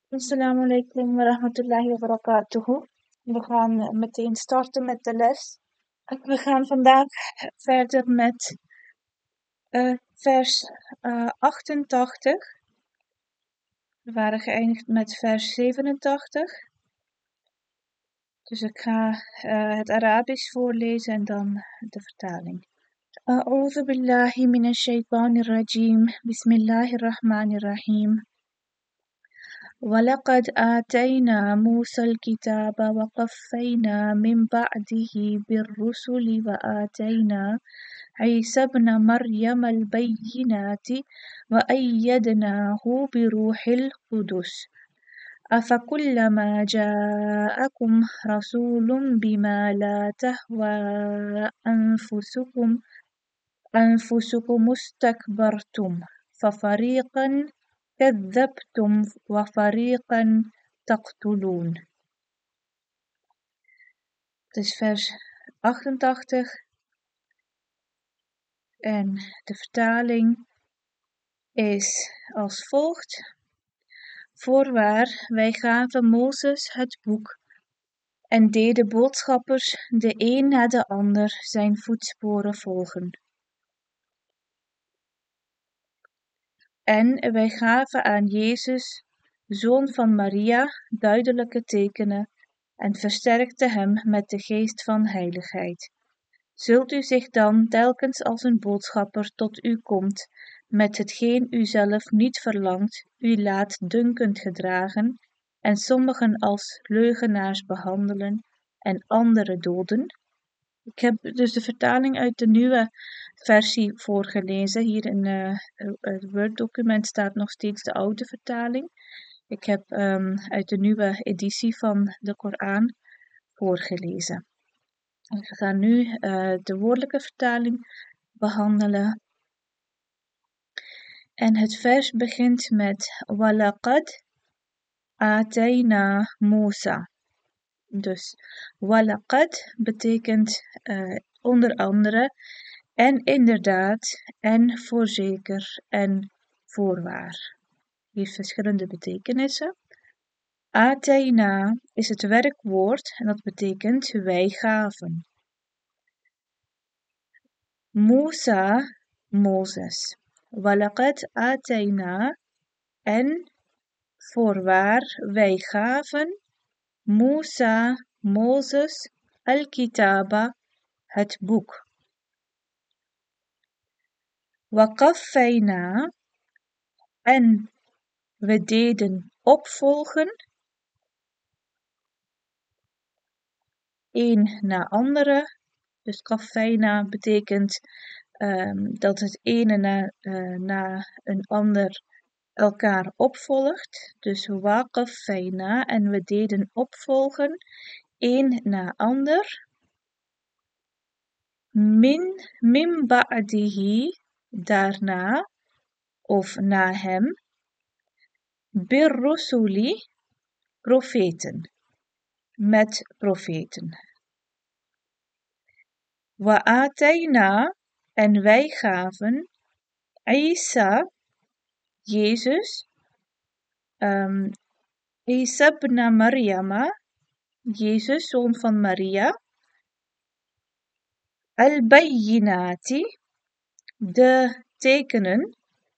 Assalamu alaikum wa rahmatullahi wa barakatuhu. We gaan meteen starten met de les. We gaan vandaag verder met vers 88. We waren geëindigd met vers 87. Dus ik ga het Arabisch voorlezen en dan de vertaling. A'udhu billahi minash shaitanir rajim. Bismillahirrahmanirrahim. وَلَقَدْ آتَيْنَا مُوسَى الْكِتَابَ وَقَفَّيْنَا مِنْ بَعْدِهِ بِالرُّسُلِ وَآتَيْنَا عِيسَى ابْنَ مَرْيَمَ الْبَيِّنَاتِ وَأَيَّدْنَاهُ بِرُوحِ الْقُدُسِ أَفَكُلَّمَا جَاءَكُمْ رَسُولٌ بِمَا لَا تَهْوَى أَنفُسُكُمُ اسْتَكْبَرْتُمْ فَفَرِيقًا كذبتم وفريقا تقتلون. Dus vers 88 en de vertaling is als volgt. Voorwaar, wij gaven Mozes het boek en deden boodschappers de een na de ander zijn voetsporen volgen. En wij gaven aan Jezus, zoon van Maria, duidelijke tekenen en versterkten hem met de geest van heiligheid. Zult u zich dan telkens als een boodschapper tot u komt, met hetgeen u zelf niet verlangt, u laatdunkend gedragen en sommigen als leugenaars behandelen en anderen doden? Ik heb dus de vertaling uit de nieuwe versie voorgelezen. Hier in het Word-document staat nog steeds de oude vertaling. Ik heb uit de nieuwe editie van de Koran voorgelezen. We gaan nu de woordelijke vertaling behandelen. En het vers begint met Walaqad atayna Musa. Dus walaqad betekent onder andere en inderdaad en voorzeker en voorwaar. Heeft verschillende betekenissen. Atayna is het werkwoord en dat betekent wij gaven. Musa, Mozes. Walaqad atayna en voorwaar wij gaven Musa, Mozes, al-kitaba, het boek. Waqaffayna en we deden opvolgen, een na andere. Dus qaffayna betekent dat het ene na een ander elkaar opvolgt. Dus waqaffayna en we deden opvolgen, een na ander. Min ba'dihi, daarna of na hem. Birrusuli, profeten, met profeten. Wa'atayna en wij gaven Isa, Jezus, Isa ibn Maryama, Jezus, zoon van Maria, al-bayyinati, de tekenen,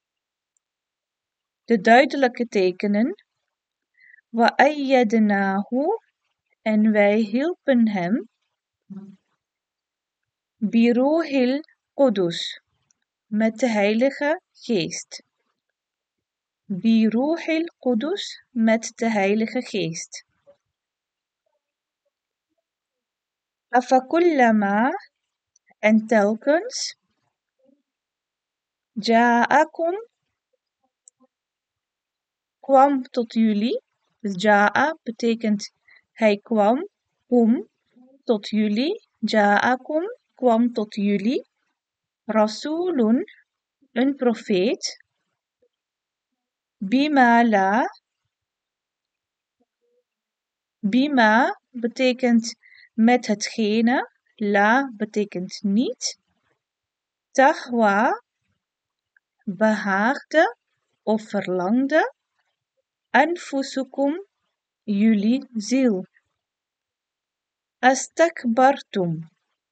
de duidelijke tekenen, wa'ayyadnahu en wij hielpen hem, biruhil qudus, met de heilige geest. Biruhil qudus, met de heilige geest. Afakullama en telkens, ja'akum kwam tot jullie. Dus ja'a betekent hij kwam, tot jullie. Ja'akum kwam tot jullie. Rasulun, een profeet. Bima betekent met hetgene. La betekent niet. Tahwa behaagde of verlangde. anfusukum, jullie ziel. Astakbartum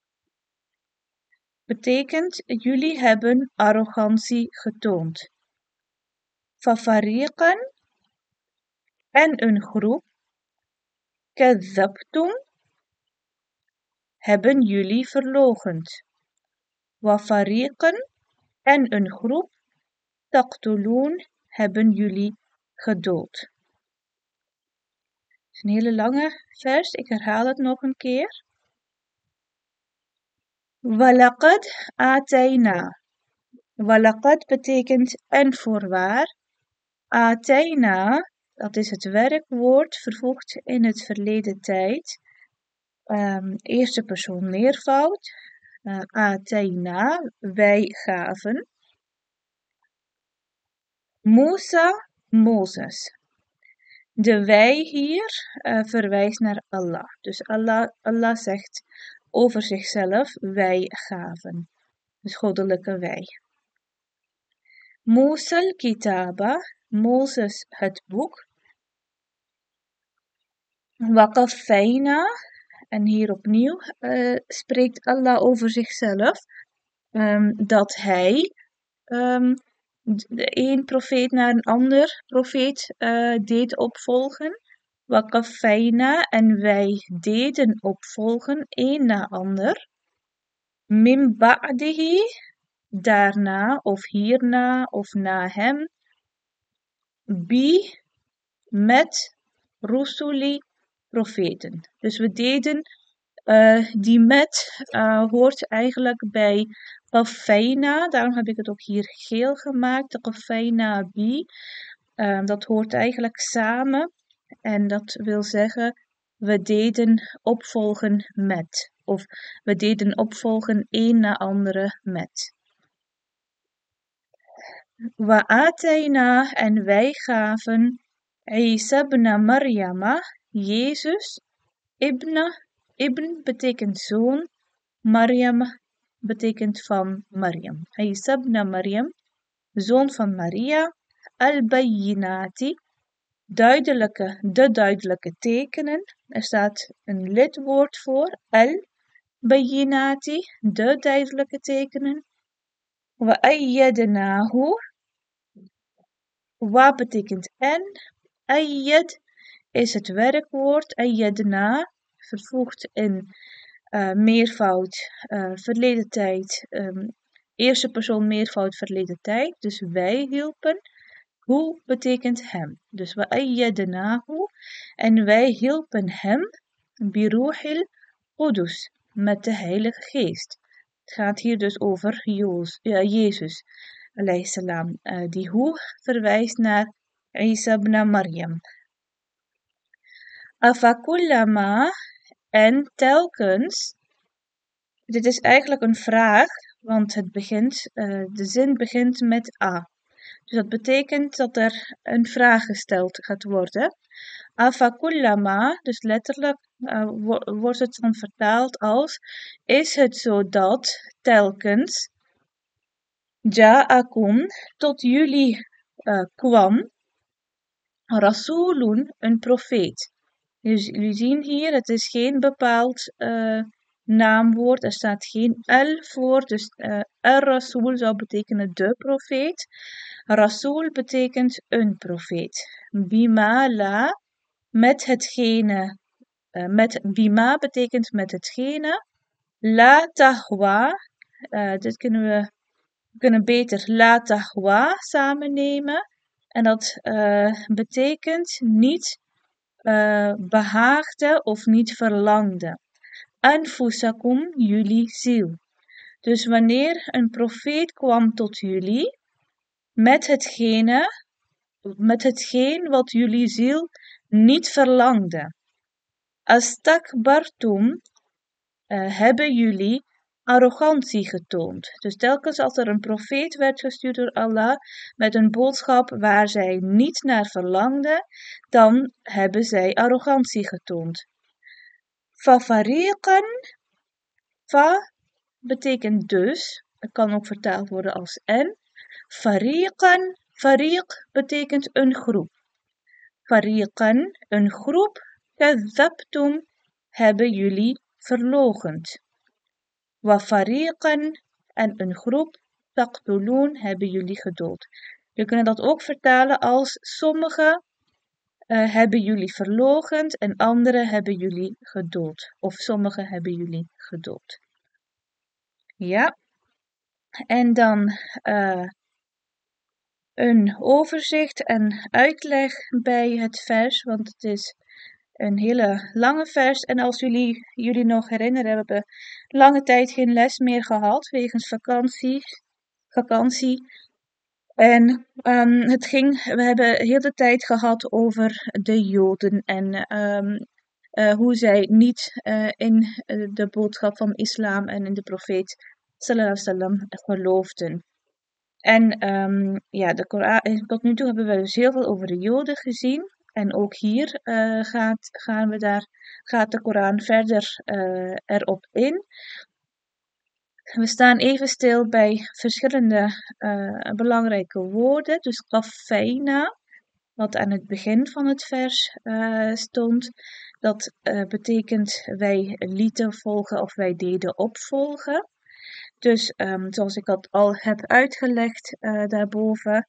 betekent jullie hebben arrogantie getoond. Fafariqan en een groep. Kadhabtum hebben jullie verloochend. Wafariqan en een groep. Taqtulun hebben jullie gedood. Het is een hele lange vers, ik herhaal het nog een keer. Walaqad atayna. Walaqad betekent en voorwaar. Atayna, dat is het werkwoord vervoegd in het verleden tijd. Eerste persoon meervoud. Atayna, wij gaven. Musa, Mozes. De wij hier verwijst naar Allah. Dus Allah zegt over zichzelf, wij gaven. Dus goddelijke wij. Musa al-kitaba, Mozes het boek. Waqaffayna, en hier opnieuw spreekt Allah over zichzelf, dat hij de een profeet naar een ander profeet deed opvolgen. Waqaffayna, en wij deden opvolgen, een na ander. Min ba'dihi, daarna of hierna of na hem. Bi, met rusuli, profeten. Dus we deden, die met hoort eigenlijk bij qaffayna, daarom heb ik het ook hier geel gemaakt, de qaffayna bi. Dat hoort eigenlijk samen en dat wil zeggen, we deden opvolgen met. Of we deden opvolgen een na andere met. Wa atayna, en wij gaven Isa ibn Maryama, Jezus, ibn betekent zoon, Maryam betekent van Maryam. Isa ibn Maryam, zoon van Maria, al-bayyinati, de duidelijke tekenen. Er staat een lidwoord voor, al-bayyinati, de duidelijke tekenen. Wa ayyadnahu, wa betekent en. Ayyad is het werkwoord. Ayyadna, vervoegd in meervoud, verleden tijd. Eerste persoon meervoud, verleden tijd. Dus wij hielpen. Hoe betekent hem. Dus wa ayyadnahu. En wij hielpen hem. Biruhil Qudus. Met de Heilige Geest. Het gaat hier dus over Jezus. Alayhi salam. Die hoe verwijst naar Isa ibn Maryam. Afakullama, en telkens. Dit is eigenlijk een vraag, want de zin begint met a. Dus dat betekent dat er een vraag gesteld gaat worden. Afakullama, dus letterlijk wordt het dan vertaald als, is het zo dat telkens ja'akum, tot jullie kwam, rasulun, een profeet. Dus jullie zien hier, het is geen bepaald naamwoord, er staat geen al voor, dus ar-rasul zou betekenen de profeet. Rasul betekent een profeet. Bima la, met hetgene, bima betekent met hetgene. La tahwa, dit kunnen we beter la tahwa samen nemen. En dat betekent niet behaagde of niet verlangde. Anfusakum, jullie ziel. Dus wanneer een profeet kwam tot jullie met hetgeen wat jullie ziel niet verlangde. Astakbartum, hebben jullie arrogantie getoond. Dus telkens als er een profeet werd gestuurd door Allah met een boodschap waar zij niet naar verlangden, dan hebben zij arrogantie getoond. Fafariqan, fa betekent dus, het kan ook vertaald worden als en. Fariqan, fariq betekent een groep. fariqan, een groep, kadhabtum, hebben jullie verloochend. Wa fariqan, en een groep, taqtulun, hebben jullie gedood. We kunnen dat ook vertalen als sommigen hebben jullie verloochend en anderen hebben jullie gedood. Of sommigen hebben jullie gedood. Ja, en dan een overzicht en uitleg bij het vers, want het is een hele lange vers. En als jullie nog herinneren, we hebben lange tijd geen les meer gehad wegens vakantie. En we hebben heel de tijd gehad over de Joden en hoe zij niet in de boodschap van islam en in de profeet sallallahu alaihi wasallam geloofden. En ja, de Koran, tot nu toe hebben we dus heel veel over de Joden gezien. En ook hier gaat de Koran verder erop in. We staan even stil bij verschillende belangrijke woorden. Dus qaffeina, wat aan het begin van het vers stond. Dat betekent wij lieten volgen of wij deden opvolgen. Dus zoals ik dat al heb uitgelegd daarboven.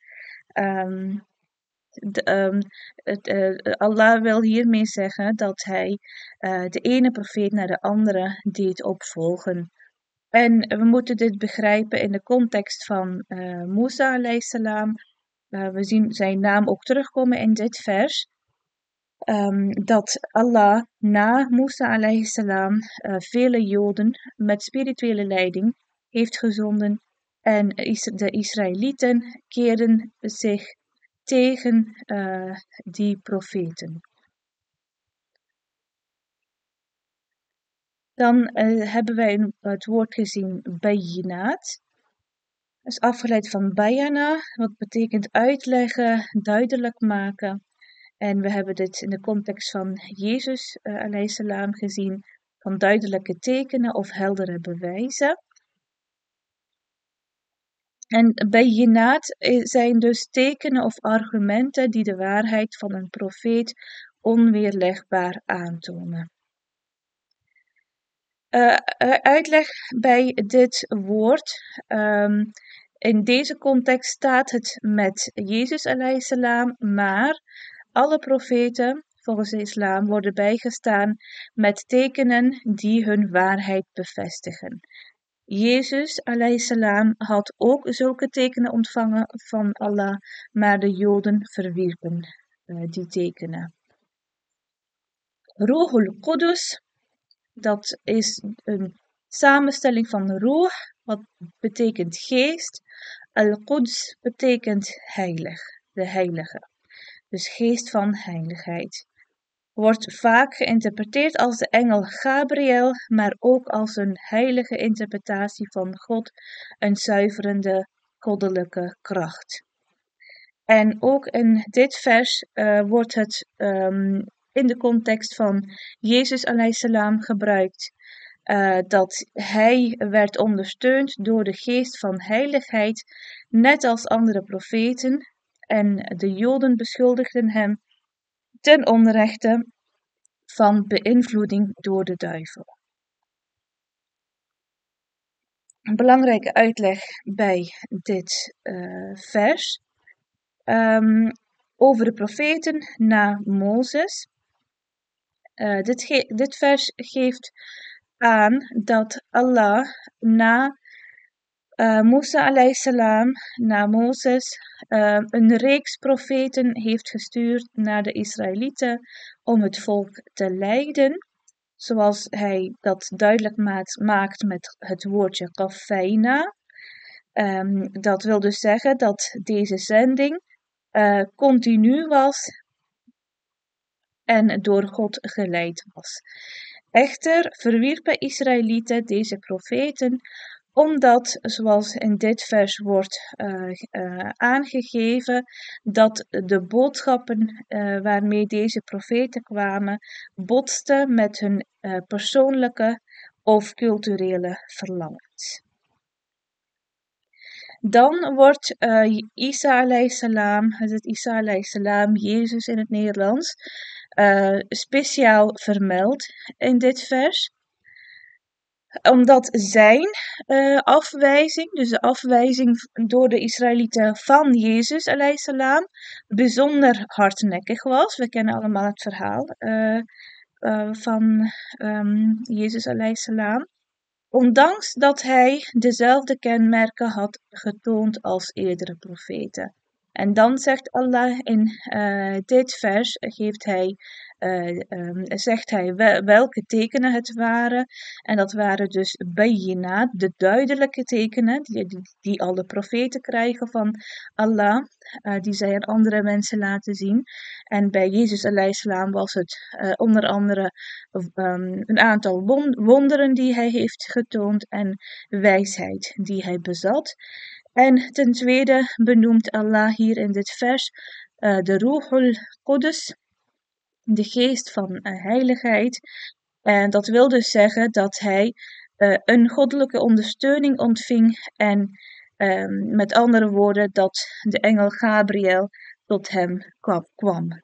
Allah wil hiermee zeggen dat hij de ene profeet naar de andere deed opvolgen. En we moeten dit begrijpen in de context van Musa alayhi salam. We zien zijn naam ook terugkomen in dit vers. Dat Allah na Musa alayhi salam vele Joden met spirituele leiding heeft gezonden. En de Israëlieten keerden zich tegen die profeten. Dan hebben wij het woord gezien bayinaat. Dat is afgeleid van bayana, wat betekent uitleggen, duidelijk maken. En we hebben dit in de context van Jezus alayhi salam gezien, van duidelijke tekenen of heldere bewijzen. En bayinaat zijn dus tekenen of argumenten die de waarheid van een profeet onweerlegbaar aantonen. Uitleg bij dit woord. In deze context staat het met Jezus alayhi salam, maar alle profeten volgens de islam worden bijgestaan met tekenen die hun waarheid bevestigen. Jezus alayhi salam had ook zulke tekenen ontvangen van Allah, maar de Joden verwierpen die tekenen. Ruhul Qudus, dat is een samenstelling van ruh, wat betekent geest. Al-Quds betekent heilig, de heilige. Dus geest van heiligheid. Wordt vaak geïnterpreteerd als de engel Gabriel, maar ook als een heilige interpretatie van God, een zuiverende goddelijke kracht. En ook in dit vers wordt het in de context van Jezus alayhi salam gebruikt, dat hij werd ondersteund door de geest van heiligheid, net als andere profeten. En de Joden beschuldigden hem ten onrechte van beïnvloeding door de duivel. Een belangrijke uitleg bij dit vers. Over de profeten na Mozes. Dit vers geeft aan dat Allah na Musa alayhi salam, na Mozes, een reeks profeten heeft gestuurd naar de Israëlieten om het volk te leiden. Zoals hij dat duidelijk maakt met het woordje qaffeina. Dat wil dus zeggen dat deze zending continu was en door God geleid was. Echter verwierpen Israëlieten deze profeten omdat, zoals in dit vers wordt aangegeven, dat de boodschappen waarmee deze profeten kwamen, botsten met hun persoonlijke of culturele verlangens. Dan wordt Isa alayhi salam, Hazrat Isa alayhi salam, Jezus in het Nederlands, speciaal vermeld in dit vers. Omdat zijn afwijzing, dus de afwijzing door de Israëlieten van Jezus alayhi salam, bijzonder hardnekkig was. We kennen allemaal het verhaal van Jezus alayhi salam. Ondanks dat hij dezelfde kenmerken had getoond als eerdere profeten. En dan zegt Allah in dit vers, zegt hij welke tekenen het waren. En dat waren dus bayinaat, de duidelijke tekenen die alle profeten krijgen van Allah. Die zij aan andere mensen laten zien. En bij Jezus alayhi salam was het onder andere een aantal wonderen die hij heeft getoond en wijsheid die hij bezat. En ten tweede benoemt Allah hier in dit vers de Ruhul Qudus, de geest van heiligheid. En dat wil dus zeggen dat hij een goddelijke ondersteuning ontving en met andere woorden dat de engel Gabriel tot hem kwam.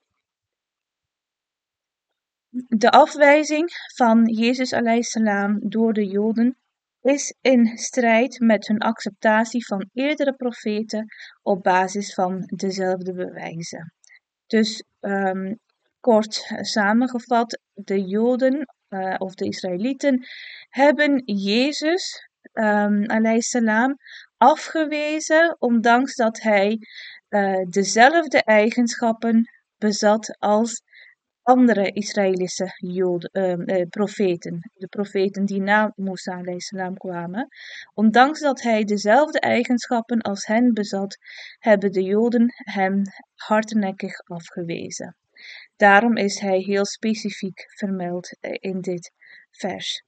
De afwijzing van Jezus alayhi salam door de Joden is in strijd met hun acceptatie van eerdere profeten op basis van dezelfde bewijzen. Dus kort samengevat, de Joden of de Israëlieten hebben Jezus alayhi salam afgewezen, ondanks dat hij dezelfde eigenschappen bezat als andere Israëlische profeten, de profeten die na Musa alayhi salam kwamen. Ondanks dat hij dezelfde eigenschappen als hen bezat, hebben de Joden hem hardnekkig afgewezen. Daarom is hij heel specifiek vermeld in dit vers.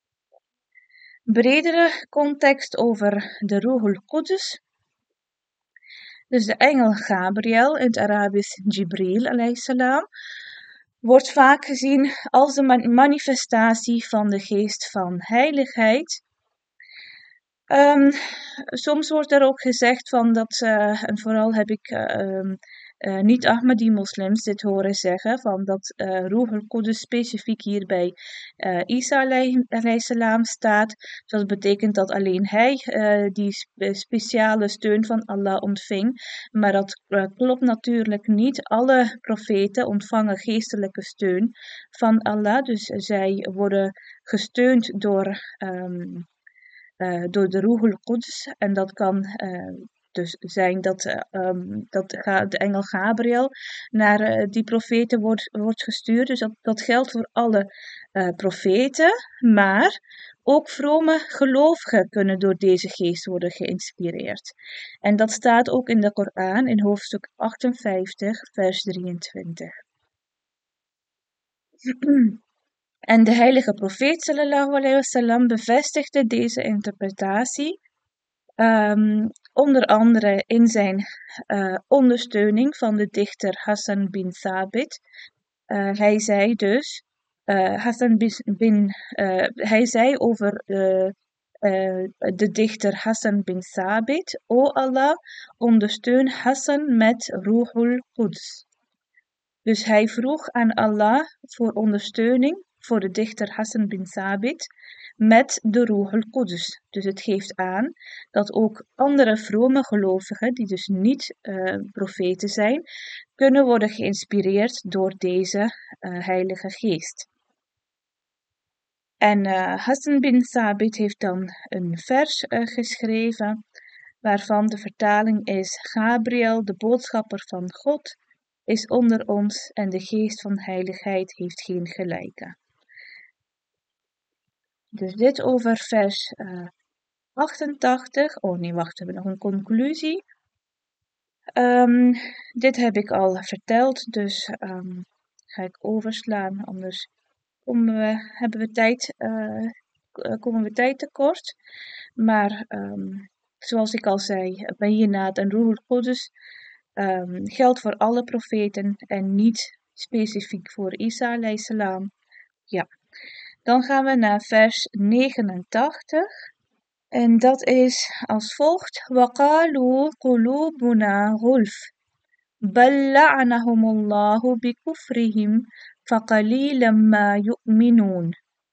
Bredere context over de Ruhul Qudus. Dus de engel Gabriel, in het Arabisch Jibril alayhi salam, wordt vaak gezien als de manifestatie van de geest van heiligheid. Soms wordt er ook gezegd van dat, en vooral heb ik niet-Ahmadi-moslims dit horen zeggen, van dat Ruhul Qudus specifiek hier bij Isa alayhi salam staat. Dus dat betekent dat alleen hij die speciale steun van Allah ontving. Maar dat klopt natuurlijk niet. Alle profeten ontvangen geestelijke steun van Allah. Dus zij worden gesteund door de Ruhul Qudus. En dat kan dus zijn dat de engel Gabriel naar die profeten wordt gestuurd. Dus dat geldt voor alle profeten. Maar ook vrome gelovigen kunnen door deze geest worden geïnspireerd. En dat staat ook in de Koran in hoofdstuk 58, vers 23. En de heilige profeet sallallahu alayhi wasallam bevestigde deze interpretatie, onder andere in zijn ondersteuning van de dichter Hassan bin Thabit. Hij zei dus, hij zei over de dichter Hassan bin Thabit: O Allah, ondersteun Hassan met Ruhul Quds. Dus hij vroeg aan Allah voor ondersteuning voor de dichter Hassan bin Thabit met de Ruhul Qudus. Dus het geeft aan dat ook andere vrome gelovigen, die dus niet profeten zijn, kunnen worden geïnspireerd door deze heilige geest. En Hassan bin Thabit heeft dan een vers geschreven, waarvan de vertaling is: Gabriel, de boodschapper van God, is onder ons en de geest van heiligheid heeft geen gelijke. Dus dit over vers 88. Oh nee, wacht, we hebben nog een conclusie. Dit heb ik al verteld, dus ga ik overslaan, anders komen we tijd tekort. Maar zoals ik al zei, Bayinat en Ruhul Qudus geldt voor alle profeten en niet specifiek voor Isa alayhi salam. Ja. Dan gaan we naar vers 89. En dat is als volgt. وَقَالُوا قُلُوبُنَا غُلْفٌ بَلْ لَعَنَهُمُ اللَّهُ بِكُفْرِهِمْ فَقَلِيلًا مَا يُؤْمِنُونَ.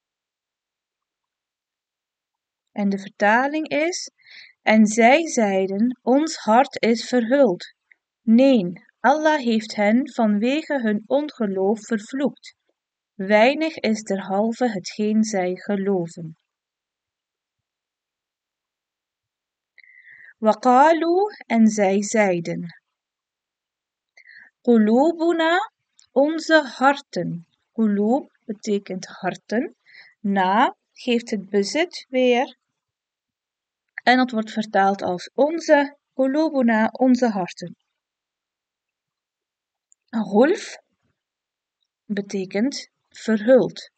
En de vertaling is: en zij zeiden, ons hart is verhuld. Nee, Allah heeft hen vanwege hun ongeloof vervloekt. Weinig is derhalve hetgeen zij geloven. Waqalu, en zij zeiden. Qulubuna, onze harten. Qulub betekent harten. Na geeft het bezit weer. En dat wordt vertaald als onze. Qulubuna, onze harten. Gulf betekent verhuld.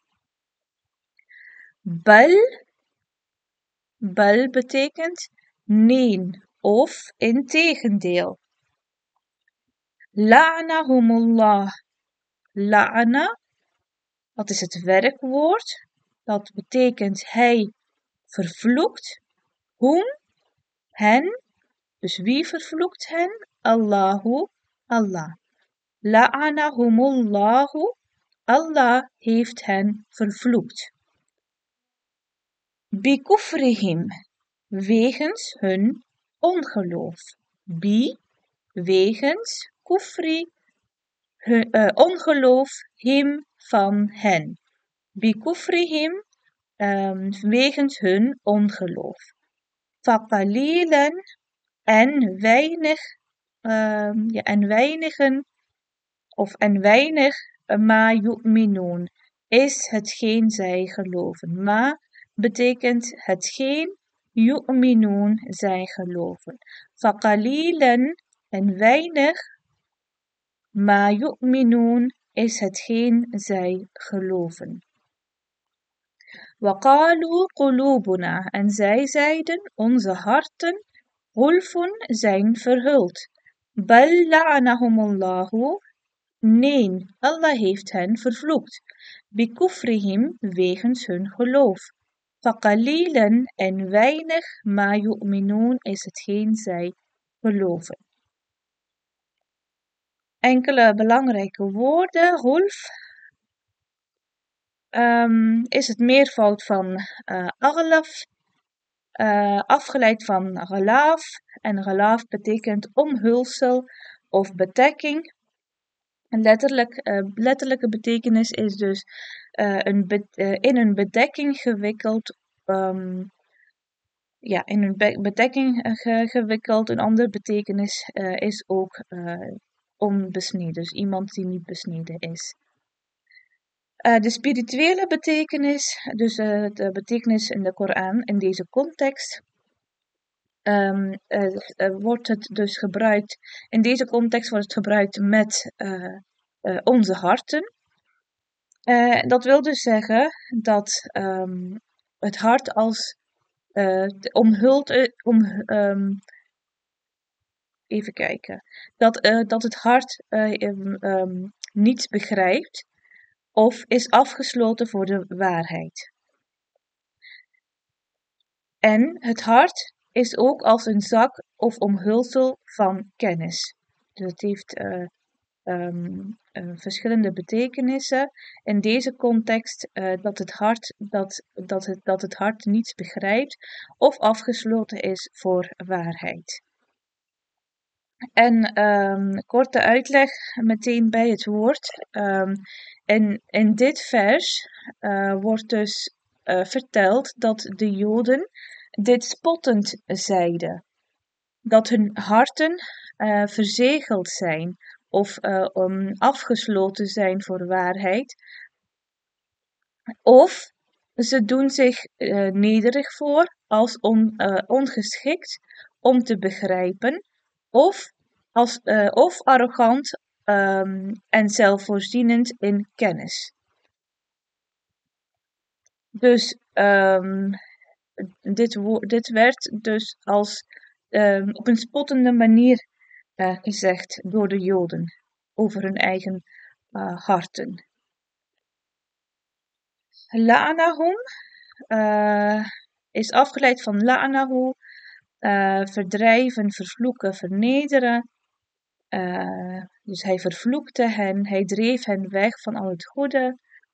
Bal betekent nee of integendeel. La'anahumullah. La'ana, dat is het werkwoord. Dat betekent hij vervloekt. Hen. Dus wie vervloekt hen? Allahu, Allah. La'anahumullahu. Allah heeft hen vervloekt. Bikufrihim, wegens hun ongeloof. Wegens, kufri, ongeloof, him, van hen. Bikufrihim, wegens hun ongeloof. Faqalilan, en weinig, en weinigen, of en weinig, ma yu'minun, is hetgeen zij geloven. Ma betekent hetgeen, yu'minun, zij geloven. Faqalilan, en weinig, ma yu'minun, is hetgeen zij geloven. Waqalu qulubuna, en zij zeiden, onze harten, gulfun, zijn verhuld. Bal la'anahumullahu, nee, Allah heeft hen vervloekt. Bikufrihim, wegens hun geloof. Faqalilan, en weinig, ma yu'minun, is hetgeen zij geloven. Enkele belangrijke woorden. Gulf is het meervoud van aghlaf, afgeleid van ghalaf. En ghalaf betekent omhulsel of bedekking. Een letterlijke betekenis is dus in een bedekking gewikkeld. In een bedekking gewikkeld. Een andere betekenis is ook onbesneden. Dus iemand die niet besneden is. De spirituele betekenis, dus de betekenis in de Koran in deze context, wordt het dus gebruikt. In deze context wordt het gebruikt met onze harten. Dat wil dus zeggen dat het hart als omhuld, even kijken, dat het hart niets begrijpt of is afgesloten voor de waarheid. En het hart is ook als een zak of omhulsel van kennis. Dus het heeft verschillende betekenissen. In deze context dat het hart niets begrijpt of afgesloten is voor waarheid. En korte uitleg meteen bij het woord. In dit vers wordt dus verteld dat de Joden dit spottend zeiden. Dat hun harten verzegeld zijn of afgesloten zijn voor waarheid. Of ze doen zich nederig voor als ongeschikt om te begrijpen. Of arrogant en zelfvoorzienend in kennis. Dus dit werd dus als op een spottende manier gezegd door de Joden over hun eigen harten. La'anahum, is afgeleid van la'anahu, verdrijven, vervloeken, vernederen. Dus hij vervloekte hen, hij dreef hen weg van al het goede.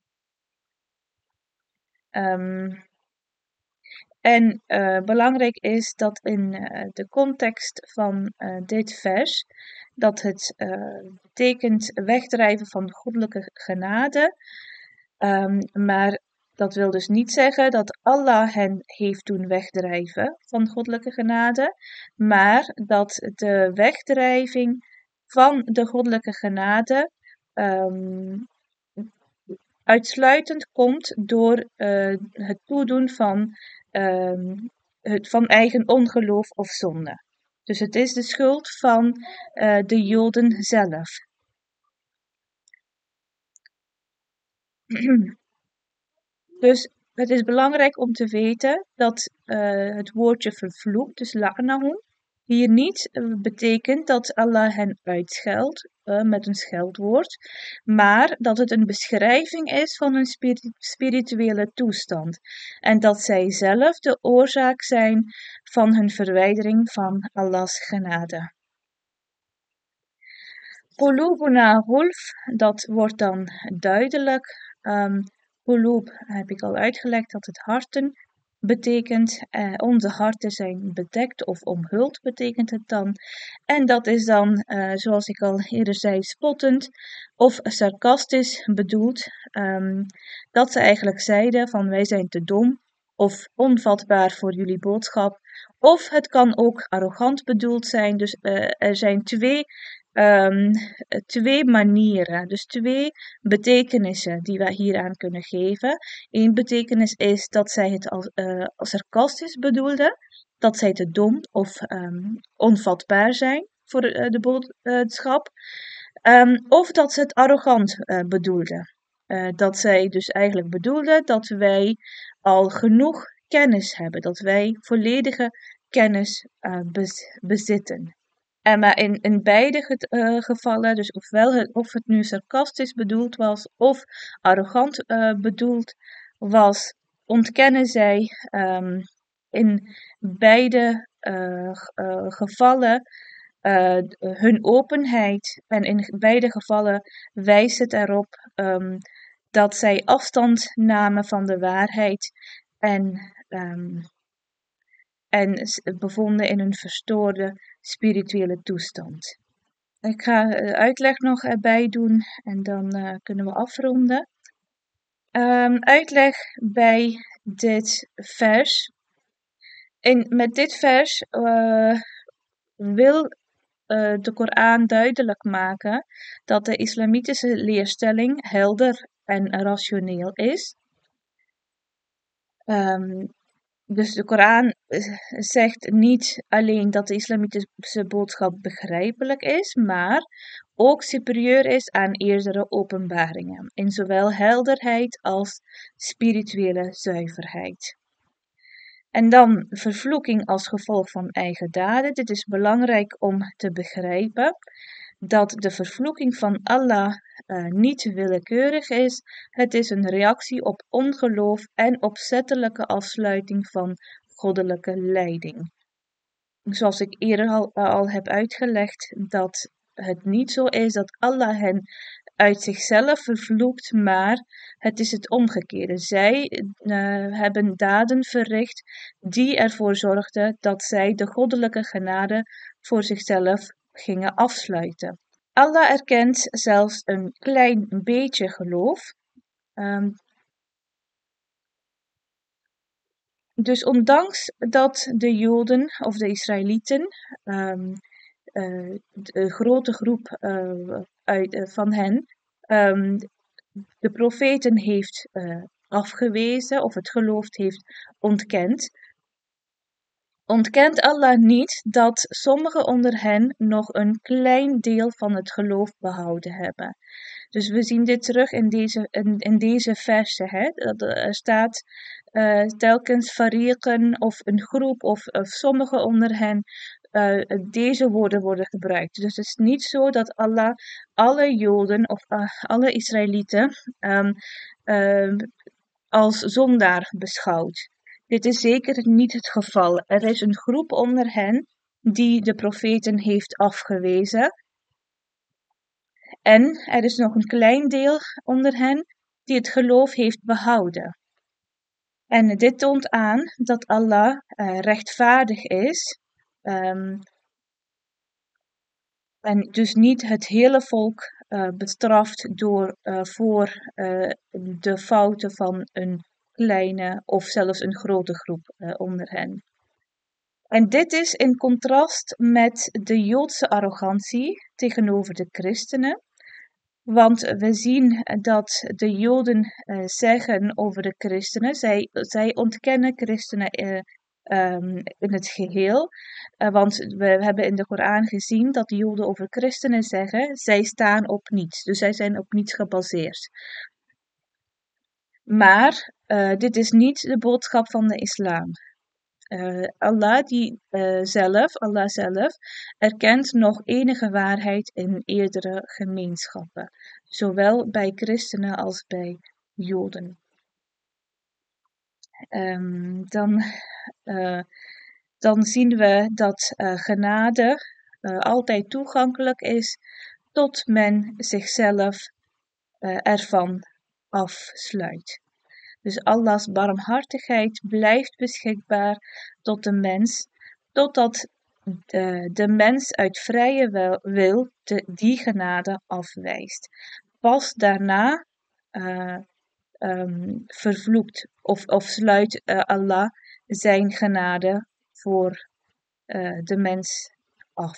En belangrijk is dat in de context van dit vers, dat het betekent wegdrijven van goddelijke genade. Maar dat wil dus niet zeggen dat Allah hen heeft doen wegdrijven van goddelijke genade, maar dat de wegdrijving van de goddelijke genade uitsluitend komt door het toedoen van eigen ongeloof of zonde. Dus het is de schuld van de Joden zelf. Dus het is belangrijk om te weten dat het woordje vervloekt, dus la'nahu, hier niet betekent dat Allah hen uitscheldt met een scheldwoord, maar dat het een beschrijving is van een spirituele toestand. En dat zij zelf de oorzaak zijn van hun verwijdering van Allahs genade. Qulubuna gulf, dat wordt dan duidelijk. Qulub heb ik al uitgelegd dat het harten betekent. Onze harten zijn bedekt of omhuld betekent het dan. En dat is dan, zoals ik al eerder zei, spottend of sarcastisch bedoeld. Dat ze eigenlijk zeiden van wij zijn te dom of onvatbaar voor jullie boodschap. Of het kan ook arrogant bedoeld zijn. Dus er zijn twee manieren, dus twee betekenissen die wij hieraan kunnen geven. Eén betekenis is dat zij het als sarcastisch bedoelden, dat zij te dom of onvatbaar zijn voor de boodschap, of dat ze het arrogant bedoelden. Dat zij dus eigenlijk bedoelden dat wij al genoeg kennis hebben, dat wij volledige kennis bezitten. Maar in beide gevallen, dus of het nu sarcastisch bedoeld was of arrogant bedoeld was, ontkennen zij in beide gevallen hun openheid. En in beide gevallen wijst het erop dat zij afstand namen van de waarheid en bevonden in een verstoorde spirituele toestand. Ik ga uitleg nog erbij doen en dan kunnen we afronden. Uitleg bij dit vers. Met dit vers wil de Koran duidelijk maken dat de islamitische leerstelling helder en rationeel is. Dus de Koran zegt niet alleen dat de islamitische boodschap begrijpelijk is, maar ook superieur is aan eerdere openbaringen, in zowel helderheid als spirituele zuiverheid. En dan vervloeking als gevolg van eigen daden. Dit is belangrijk om te begrijpen dat de vervloeking van Allah niet willekeurig is. Het is een reactie op ongeloof en opzettelijke afsluiting van goddelijke leiding. Zoals ik eerder al heb uitgelegd, dat het niet zo is dat Allah hen uit zichzelf vervloekt, maar het is het omgekeerde. Zij hebben daden verricht die ervoor zorgden dat zij de goddelijke genade voor zichzelf gingen afsluiten. Allah erkent zelfs een klein beetje geloof. Dus ondanks dat de Joden of de Israëlieten, de grote groep van hen, de profeten heeft afgewezen of het geloof heeft ontkend, ontkent Allah niet dat sommigen onder hen nog een klein deel van het geloof behouden hebben. Dus we zien dit terug in deze versen. Er staat telkens fariqen of een groep of sommigen onder hen. Deze woorden worden gebruikt. Dus het is niet zo dat Allah alle Joden of alle Israëlieten als zondaar beschouwt. Dit is zeker niet het geval. Er is een groep onder hen die de profeten heeft afgewezen. En er is nog een klein deel onder hen die het geloof heeft behouden. En dit toont aan dat Allah rechtvaardig is. En dus niet het hele volk bestraft voor de fouten van een kleine of zelfs een grote groep onder hen. En dit is in contrast met de Joodse arrogantie tegenover de christenen. Want we zien dat de Joden zeggen over de christenen, zij ontkennen christenen in het geheel. Want we hebben in de Koran gezien dat de Joden over christenen zeggen, zij staan op niets. Dus zij zijn op niets gebaseerd. Maar dit is niet de boodschap van de islam. Allah zelf erkent nog enige waarheid in eerdere gemeenschappen, zowel bij christenen als bij Joden. Dan zien we dat genade altijd toegankelijk is tot men zichzelf ervan afsluit. Dus Allahs barmhartigheid blijft beschikbaar tot de mens, totdat de mens uit vrije wil die genade afwijst. Pas daarna vervloekt of sluit Allah zijn genade voor de mens af.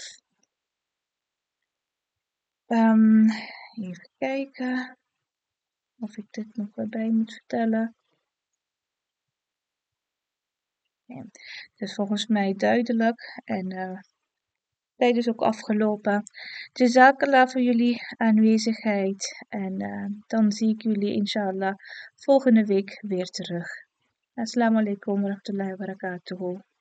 Even kijken of ik dit nog erbij moet vertellen. Ja, het is volgens mij duidelijk en tijd is ook afgelopen. Jazakallah voor jullie aanwezigheid en dan zie ik jullie inshallah volgende week weer terug. Assalamu alaikum wa rahmatullahi wa barakatuhu.